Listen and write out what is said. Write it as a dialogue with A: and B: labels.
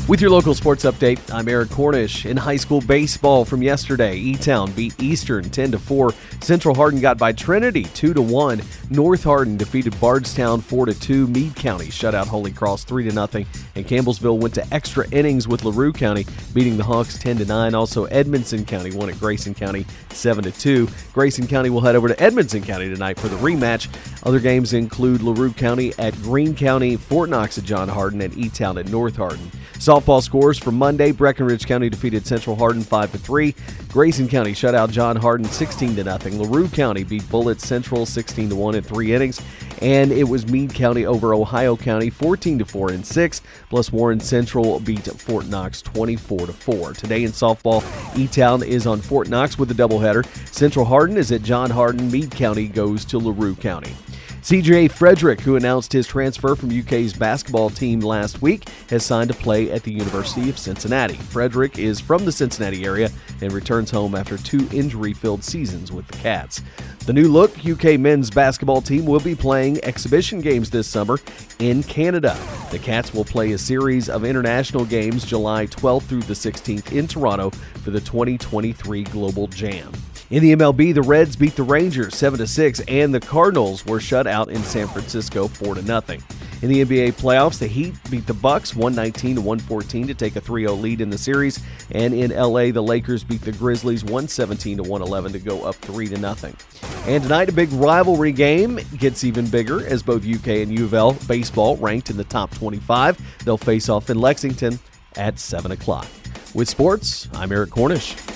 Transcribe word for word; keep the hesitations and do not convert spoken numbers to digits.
A: With your local sports update, I'm Eric Cornish. In high school baseball from yesterday, E-Town beat Eastern ten to four. Central Hardin got by Trinity two to one. North Hardin defeated Bardstown four to two. Meade County shut out Holy Cross three to nothing. And Campbellsville went to extra innings with LaRue County, beating the Hawks ten to nine. Also, Edmonson County won at Grayson County seven to two. Grayson County will head over to Edmonson County tonight for the rematch. Other games include LaRue County at Greene County, Fort Knox at John Hardin, and E-Town at North Hardin. Softball scores for Monday: Breckenridge County defeated Central Hardin five to three. Grayson County shut out John Hardin sixteen to nothing. LaRue County beat Bullitt Central sixteen to one in three innings. And it was Meade County over Ohio County fourteen to four in six. Plus Warren Central beat Fort Knox twenty-four to four. Today in softball, E-Town is on Fort Knox with a doubleheader. Central Hardin is at John Hardin. Meade County goes to LaRue County. C J Frederick, who announced his transfer from U K's basketball team last week, has signed to play at the University of Cincinnati. Frederick is from the Cincinnati area and returns home after two injury-filled seasons with the Cats. The new look U K men's basketball team will be playing exhibition games this summer in Canada. The Cats will play a series of international games July twelfth through the sixteenth in Toronto for the twenty twenty-three Global Jam. In the M L B, the Reds beat the Rangers seven to six, and the Cardinals were shut out in San Francisco four to nothing. In the N B A playoffs, the Heat beat the Bucks one nineteen to one fourteen to take a three oh lead in the series, and in L A, the Lakers beat the Grizzlies one seventeen to one eleven to go up three to nothing. And tonight, a big rivalry game gets even bigger as both U K and U of L baseball ranked in the top twenty-five. They'll face off in Lexington at seven o'clock. With sports, I'm Eric Cornish.